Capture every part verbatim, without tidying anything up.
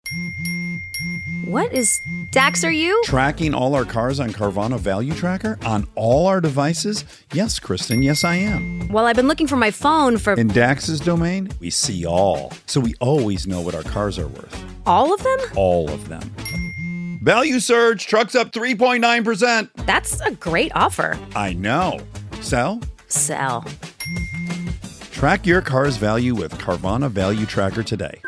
What is... Dax, are you? Tracking all our cars on Carvana Value Tracker on all our devices? Yes, Kristen, yes, I am. Well, I've been looking for my phone for... In Dax's domain, we see all. So we always know what our cars are worth. All of them? All of them. Value surge, trucks up three point nine percent. That's a great offer. I know. Sell? Sell. Track your car's value with Carvana Value Tracker today.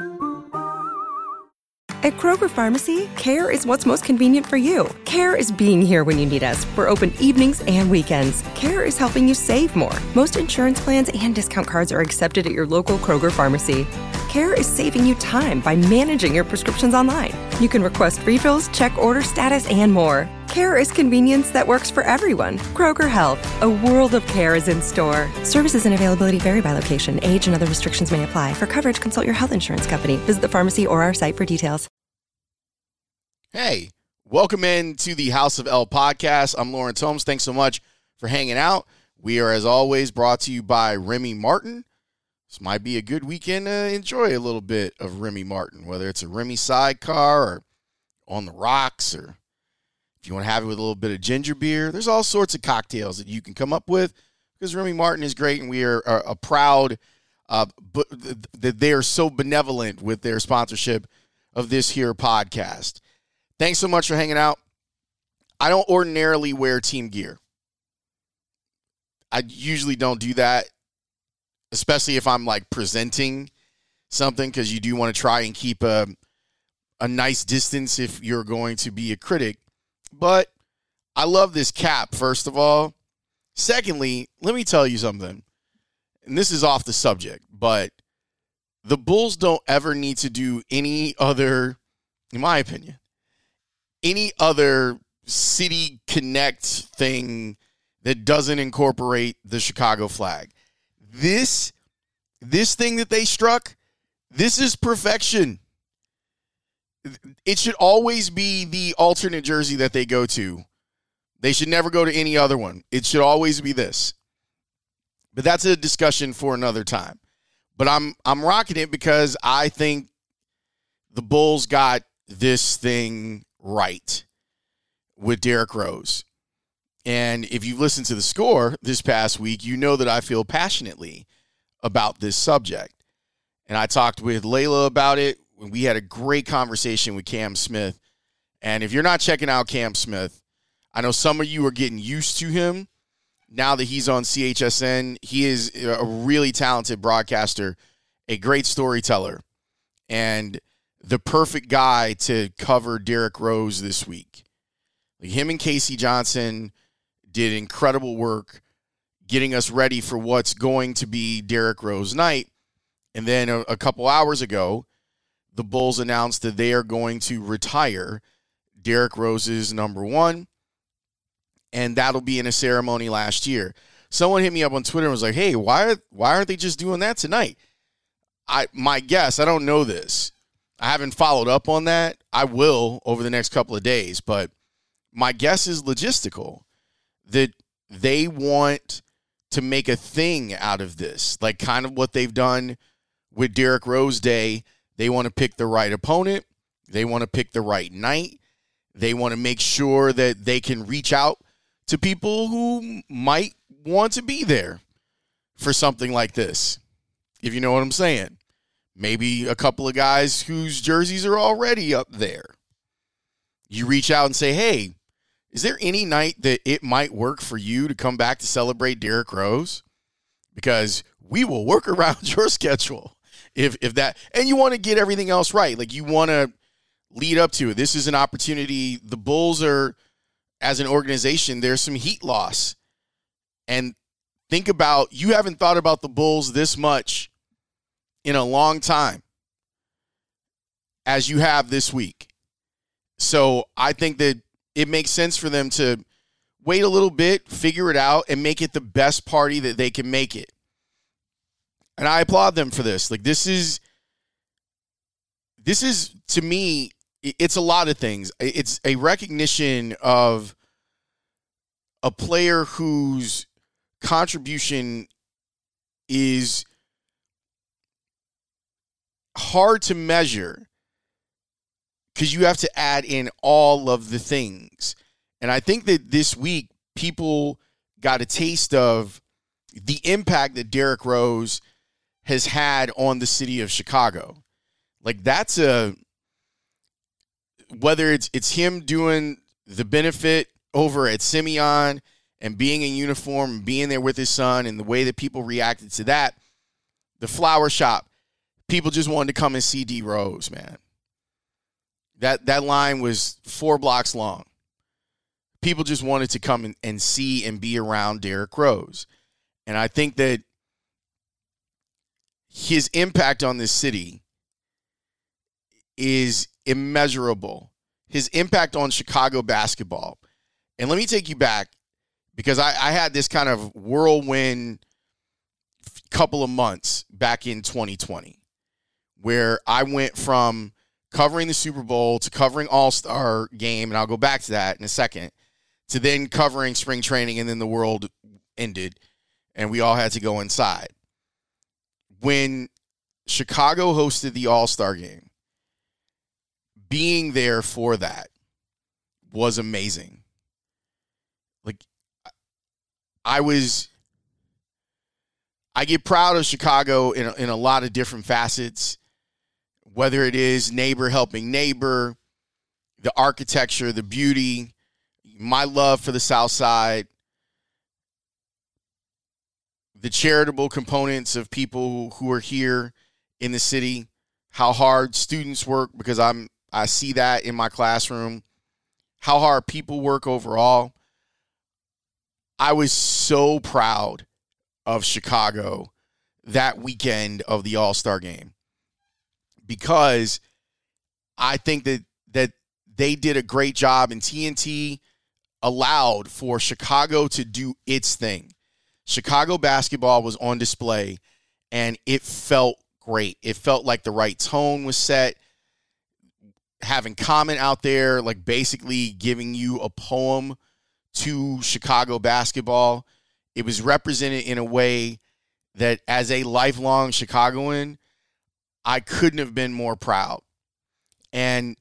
At Kroger Pharmacy, care is what's most convenient for you. Care is being here when you need us. We're open evenings and weekends. Care is helping you save more. Most insurance plans and discount cards are accepted at your local Kroger Pharmacy. Care is saving you time by managing your prescriptions online. You can request refills, check order status, and more. Care is convenience that works for everyone. Kroger Health, a world of care is in store. Services and availability vary by location. Age and other restrictions may apply. For coverage, consult your health insurance company. Visit the pharmacy or our site for details. Hey, welcome in to the House of L podcast. I'm Lawrence Holmes. Thanks so much for hanging out. We are, as always, brought to you by Remy Martin. This might be a good weekend to enjoy a little bit of Remy Martin, whether it's a Remy sidecar or on the rocks, or if you want to have it with a little bit of ginger beer. There's all sorts of cocktails that you can come up with because Remy Martin is great, and we are, are a proud uh, but that they are so benevolent with their sponsorship of this here podcast. Thanks so much for hanging out. I don't ordinarily wear team gear. I usually don't do that, especially if I'm like presenting something, because you do want to try and keep a, a nice distance if you're going to be a critic. But I love this cap, first of all. Secondly, let me tell you something, and this is off the subject, but the Bulls don't ever need to do any other, in my opinion, any other City Connect thing that doesn't incorporate the Chicago flag. This, this thing that they struck, this is perfection. It should always be the alternate jersey that they go to. They should never go to any other one. It should always be this. But that's a discussion for another time. But I'm I'm rocking it because I think the Bulls got this thing right with Derrick Rose. And if you've listened to the score this past week, you know that I feel passionately about this subject. And I talked with Layla about it. We had a great conversation with Cam Smith. And if you're not checking out Cam Smith, I know some of you are getting used to him now that he's on C H S N. He is a really talented broadcaster, a great storyteller, and the perfect guy to cover Derrick Rose this week. Like, him and Casey Johnson did incredible work getting us ready for what's going to be Derrick Rose night. And then a, a couple hours ago, the Bulls announced that they are going to retire Derrick Rose's number one, and that'll be in a ceremony last year. Someone hit me up on Twitter and was like, hey, why, are, why aren't they just doing that tonight? I my guess, I don't know this. I haven't followed up on that. I will over the next couple of days, but my guess is logistical, that they want to make a thing out of this, like kind of what they've done with Derrick Rose Day. They want to pick the right opponent. They want to pick the right night. They want to make sure that they can reach out to people who might want to be there for something like this, if you know what I'm saying. Maybe a couple of guys whose jerseys are already up there. You reach out and say, hey, is there any night that it might work for you to come back to celebrate Derrick Rose? Because we will work around your schedule. If if that, and you want to get everything else right. Like, you want to lead up to it. This is an opportunity. The Bulls are, as an organization, there's some heat loss. And think about, you haven't thought about the Bulls this much in a long time as you have this week. So I think that it makes sense for them to wait a little bit, figure it out, and make it the best party that they can make it. And I applaud them for this. Like, this is, this is, to me, it's a lot of things. It's a recognition of a player whose contribution is hard to measure because you have to add in all of the things. And I think that this week, people got a taste of the impact that Derrick Rose has had on the city of Chicago. Like, that's a, whether it's it's him doing the benefit over at Simeon and being in uniform and being there with his son and the way that people reacted to that, the flower shop, people just wanted to come and see D Rose, man. That that line was four blocks long. People just wanted to come and, and see and be around Derrick Rose. And I think that his impact on this city is immeasurable. His impact on Chicago basketball. And let me take you back, because I, I had this kind of whirlwind couple of months back in twenty twenty where I went from covering the Super Bowl to covering All-Star Game, and I'll go back to that in a second, to then covering spring training, and then the world ended, and we all had to go inside. When Chicago hosted the All-Star Game, being there for that was amazing. Like, I was, I get proud of Chicago in a, in a lot of different facets, whether it is neighbor helping neighbor, the architecture, the beauty, my love for the South Side, the charitable components of people who are here in the city, how hard students work, because I'm I see that in my classroom, how hard people work overall. I was so proud of Chicago that weekend of the All-Star Game, because I think that that they did a great job, and T N T allowed for Chicago to do its thing. Chicago basketball was on display, and it felt great. It felt like the right tone was set. Having Common out there, like basically giving you a poem to Chicago basketball, it was represented in a way that, as a lifelong Chicagoan, I couldn't have been more proud. And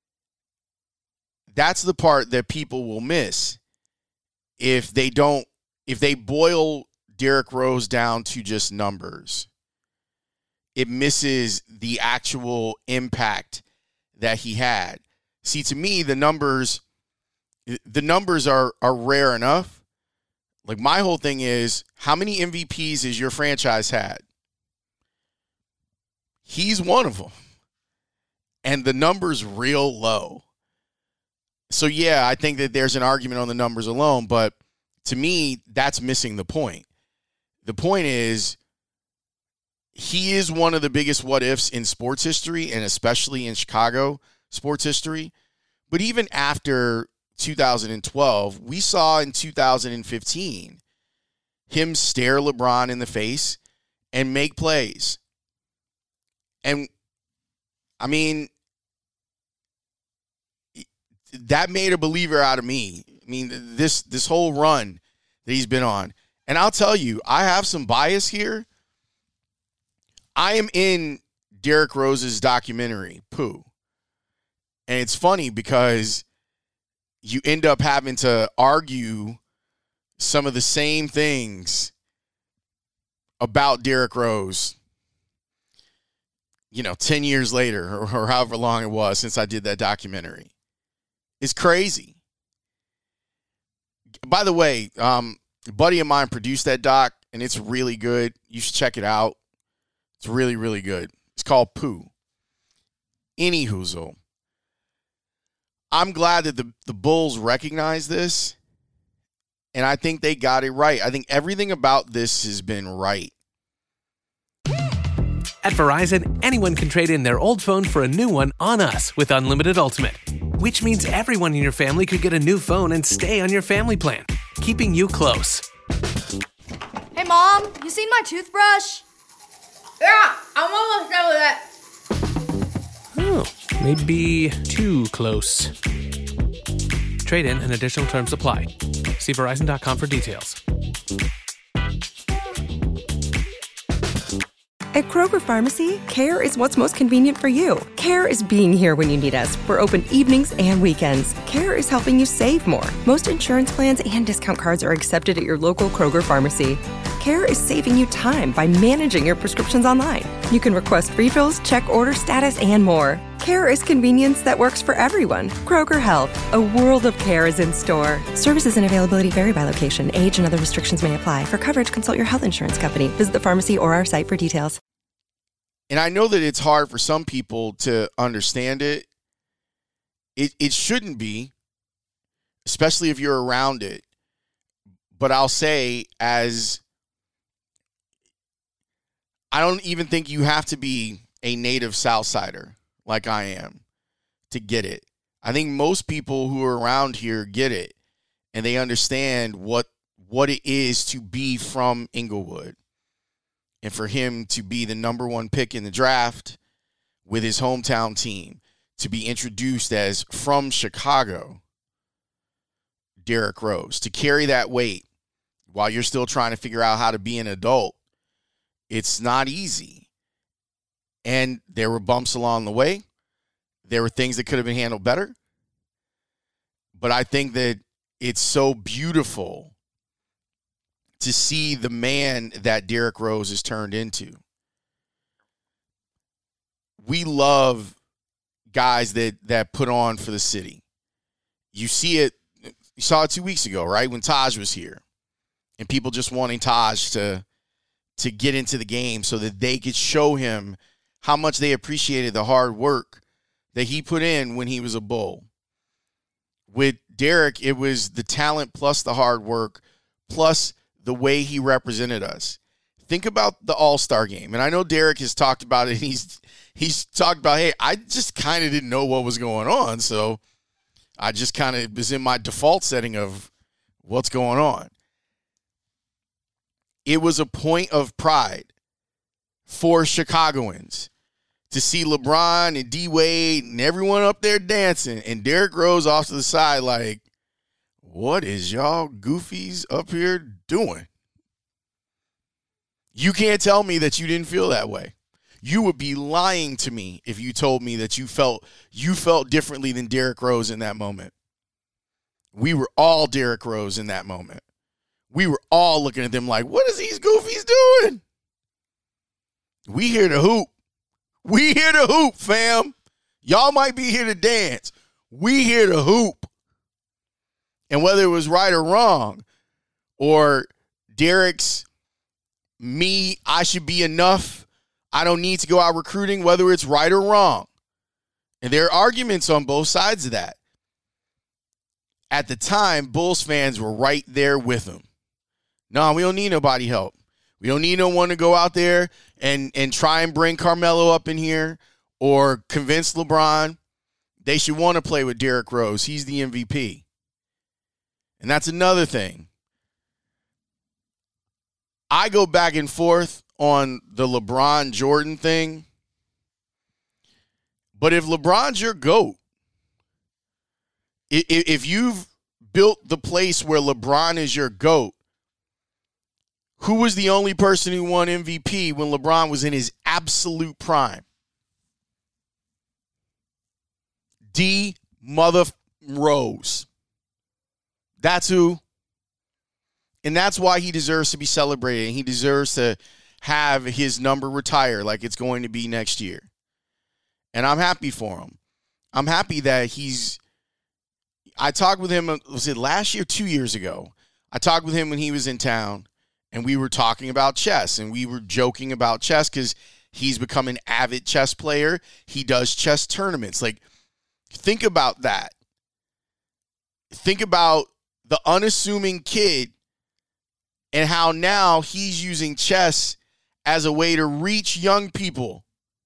that's the part that people will miss if they don't, if they boil Derrick Rose down to just numbers. It misses the actual impact that he had. See, to me, the numbers, the numbers are are rare enough. Like, my whole thing is, how many M V Ps has your franchise had? He's one of them. And the number's real low. So, yeah, I think that there's an argument on the numbers alone, but to me, that's missing the point. The point is, he is one of the biggest what-ifs in sports history, and especially in Chicago sports history. But even after two thousand twelve, we saw in two thousand fifteen him stare LeBron in the face and make plays. And, I mean, that made a believer out of me. I mean, this this whole run that he's been on. And I'll tell you, I have some bias here. I am in Derrick Rose's documentary, Pooh. And it's funny because you end up having to argue some of the same things about Derrick Rose, you know, ten years later, or, or however long it was since I did that documentary. It's crazy. By the way, um, a buddy of mine produced that doc, and it's really good. You should check it out. It's really, really good. It's called Pooh. Any hoozle. I'm glad that the, the Bulls recognize this, and I think they got it right. I think everything about this has been right. At Verizon, anyone can trade in their old phone for a new one on us with Unlimited Ultimate, which means everyone in your family could get a new phone and stay on your family plan, keeping you close. Hey, Mom, you seen my toothbrush? Yeah, I'm almost done with it. Oh, maybe too close. Trade in and additional terms apply. See Verizon dot com for details. At Kroger Pharmacy, care is what's most convenient for you. Care is being here when you need us. We're open evenings and weekends. Care is helping you save more. Most insurance plans and discount cards are accepted at your local Kroger Pharmacy. Care is saving you time by managing your prescriptions online. You can request refills, check order status, and more. Care is convenience that works for everyone. Kroger Health, a world of care is in store. Services and availability vary by location. Age and other restrictions may apply. For coverage, consult your health insurance company. Visit the pharmacy or our site for details. And I know that it's hard for some people to understand it. It it shouldn't be, especially if you're around it. But I'll say, as I don't even think you have to be a native Southsider like I am to get it. I think most people who are around here get it, and they understand what what it is to be from Inglewood. And for him to be the number one pick in the draft with his hometown team, to be introduced as from Chicago, Derrick Rose, to carry that weight while you're still trying to figure out how to be an adult, it's not easy. And there were bumps along the way. There were things that could have been handled better. But I think that it's so beautiful to see the man that Derrick Rose has turned into. We love guys that that put on for the city. You see it, you saw it two weeks ago, right? When Taj was here. And people just wanting Taj to, to get into the game so that they could show him how much they appreciated the hard work that he put in when he was a Bull. With Derrick, it was the talent plus the hard work plus the way he represented us. Think about the All-Star game. And I know Derrick has talked about it. He's he's talked about, hey, I just kind of didn't know what was going on. So I just kind of was in my default setting of what's going on. It was a point of pride for Chicagoans to see LeBron and D-Wade and everyone up there dancing and Derrick Rose off to the side like, what is y'all goofies up here doing? You can't tell me that you didn't feel that way. You would be lying to me if you told me that you felt you felt differently than Derrick Rose in that moment. We were all Derrick Rose in that moment. We were all looking at them like, what is these goofies doing? We here to hoop. We here to hoop, fam. Y'all might be here to dance. We here to hoop. And whether it was right or wrong, or Derrick's me, I should be enough, I don't need to go out recruiting, whether it's right or wrong. And there are arguments on both sides of that. At the time, Bulls fans were right there with him. No, we don't need nobody help. We don't need no one to go out there and, and try and bring Carmelo up in here or convince LeBron they should want to play with Derrick Rose. He's the M V P. And that's another thing. I go back and forth on the LeBron Jordan thing. But if LeBron's your GOAT, if you've built the place where LeBron is your GOAT, who was the only person who won M V P when LeBron was in his absolute prime? D. Mother Rose. That's who. And that's why he deserves to be celebrated. And he deserves to have his number retire like it's going to be next year. And I'm happy for him. I'm happy that he's – I talked with him, was it last year, two years ago? I talked with him when he was in town, and we were talking about chess, and we were joking about chess because he's become an avid chess player. He does chess tournaments. Like, think about that. Think about the unassuming kid and how now he's using chess as a way to reach young people.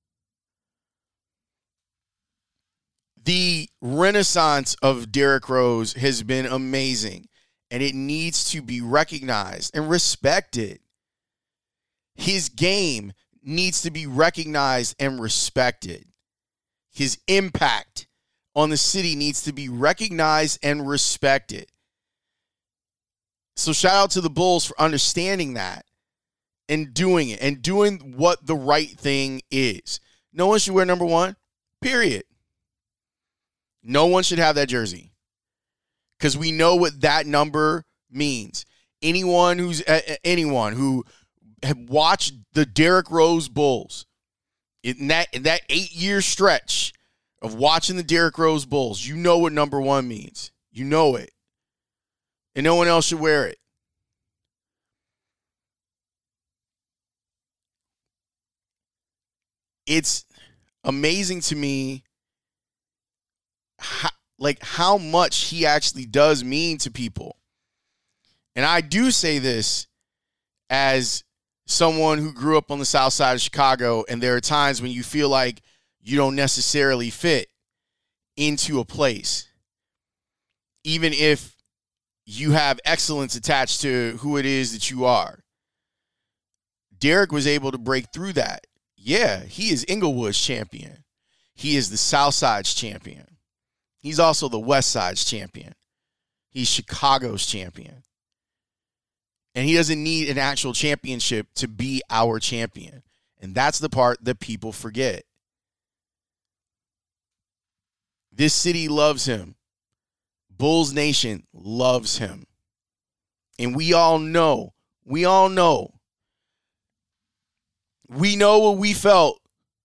The renaissance of Derrick Rose has been amazing, and it needs to be recognized and respected. His game needs to be recognized and respected. His impact on the city needs to be recognized and respected. So shout out to the Bulls for understanding that and doing it and doing what the right thing is. No one should wear number one, period. No one should have that jersey because we know what that number means. Anyone who's uh, anyone who had watched the Derrick Rose Bulls in that in that eight-year stretch of watching the Derrick Rose Bulls, you know what number one means. You know it. And no one else should wear it. It's amazing to me how, like how much he actually does mean to people. And I do say this as someone who grew up on the south side of Chicago, and there are times when you feel like you don't necessarily fit into a place, even if you have excellence attached to who it is that you are. Derrick was able to break through that. Yeah, he is Inglewood's champion. He is the South Side's champion. He's also the West Side's champion. He's Chicago's champion. And he doesn't need an actual championship to be our champion. And that's the part that people forget. This city loves him. Bulls Nation loves him. And we all know, we all know, we know what we felt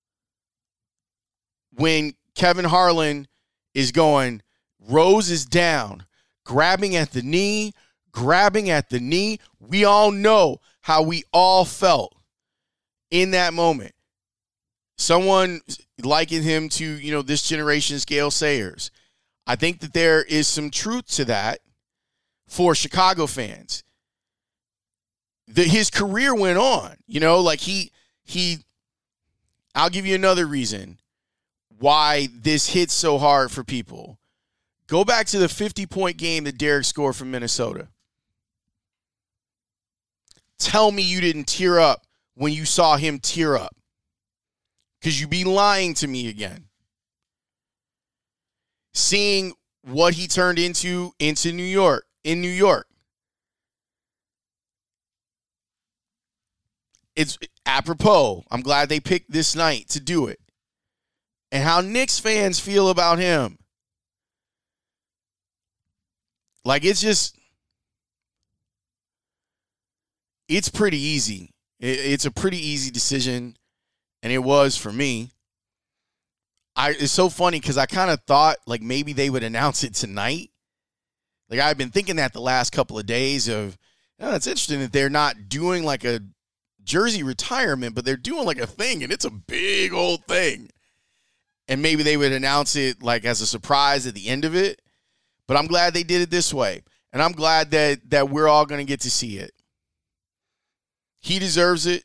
when Kevin Harlan is going, Rose is down, grabbing at the knee, grabbing at the knee. We all know how we all felt in that moment. Someone likened him to, you know, this generation's Gale Sayers. I think that there is some truth to that for Chicago fans. The, his career went on, you know, like he, he, I'll give you another reason why this hits so hard for people. Go back to the fifty-point game that Derrick scored from Minnesota. Tell me you didn't tear up when you saw him tear up. Because you'd be lying to me again. Seeing what he turned into into New York, in New York. It's apropos. I'm glad they picked this night to do it. And how Knicks fans feel about him. Like, it's just, it's pretty easy. It's a pretty easy decision, and it was for me. I It's so funny because I kind of thought, like, maybe they would announce it tonight. Like, I've been thinking that the last couple of days of, oh, it's interesting that they're not doing, like, a jersey retirement, but they're doing, like, a thing, and it's a big old thing. And maybe they would announce it, like, as a surprise at the end of it. But I'm glad they did it this way. And I'm glad that that we're all going to get to see it. He deserves it.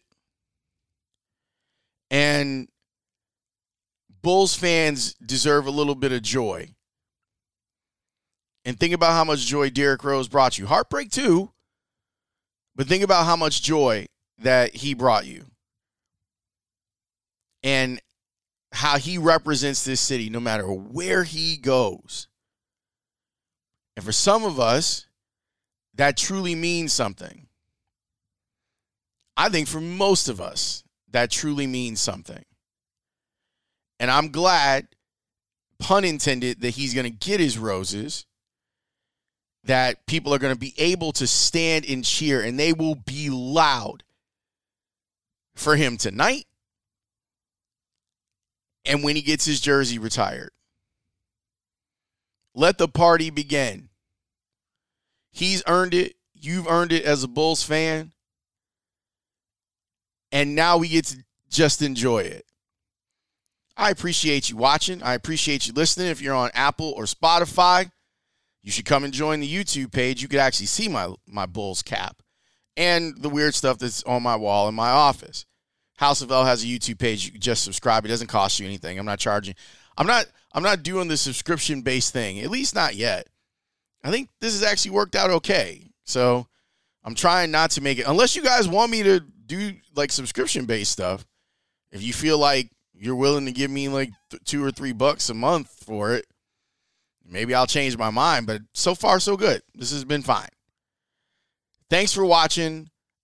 And Bulls fans deserve a little bit of joy. And think about how much joy Derrick Rose brought you. Heartbreak too. But think about how much joy that he brought you. And how he represents this city no matter where he goes. And for some of us, that truly means something. I think for most of us, that truly means something. And I'm glad, pun intended, that he's going to get his roses, that people are going to be able to stand and cheer, and they will be loud for him tonight and when he gets his jersey retired. Let the party begin. He's earned it. You've earned it as a Bulls fan. And now we get to just enjoy it. I appreciate you watching. I appreciate you listening. If you're on Apple or Spotify, you should come and join the YouTube page. You could actually see my, my Bulls cap and the weird stuff that's on my wall in my office. House of L has a YouTube page. You can just subscribe. It doesn't cost you anything. I'm not charging. I'm not I'm not doing the subscription-based thing, at least not yet. I think this has actually worked out okay. So I'm trying not to make it, unless you guys want me to do like subscription-based stuff. If you feel like you're willing to give me like th- two or three bucks a month for it, maybe I'll change my mind. But so far, so good. This has been fine. Thanks for watching.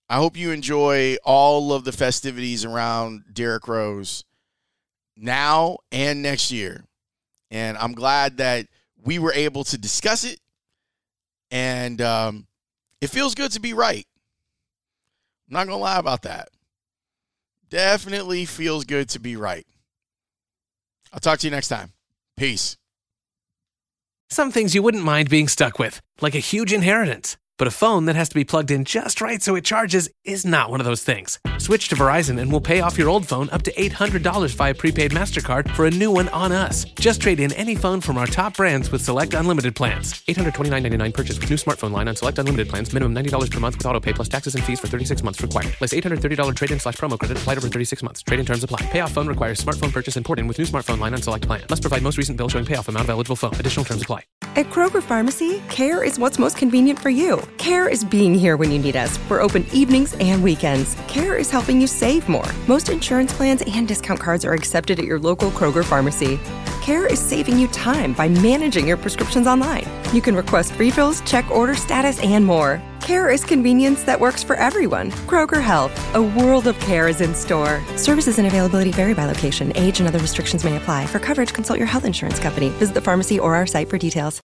I hope you enjoy all of the festivities around Derrick Rose now and next year. And I'm glad that we were able to discuss it. And um, it feels good to be right. I'm not going to lie about that. Definitely feels good to be right. I'll talk to you next time. Peace. Some things you wouldn't mind being stuck with, like a huge inheritance. But a phone that has to be plugged in just right so it charges is not one of those things. Switch to Verizon and we'll pay off your old phone up to eight hundred dollars via prepaid MasterCard for a new one on us. Just trade in any phone from our top brands with select unlimited plans. eight hundred twenty-nine dollars and ninety-nine cents purchase with new smartphone line on select unlimited plans. Minimum ninety dollars per month with auto pay plus taxes and fees for thirty-six months required. Less eight hundred thirty dollars trade-in slash promo credit applied over thirty-six months. Trade-in terms apply. Payoff phone requires smartphone purchase and port-in with new smartphone line on select plan. Must provide most recent bill showing payoff amount of eligible phone. Additional terms apply. At Kroger Pharmacy, care is what's most convenient for you. Care is being here when you need us. We're open evenings and weekends. Care is helping you save more. Most insurance plans and discount cards are accepted at your local Kroger Pharmacy. Care is saving you time by managing your prescriptions online. You can request refills, check order status, and more. Care is convenience that works for everyone. Kroger Health, a world of care is in store. Services and availability vary by location. Age and other restrictions may apply. For coverage, consult your health insurance company. Visit the pharmacy or our site for details.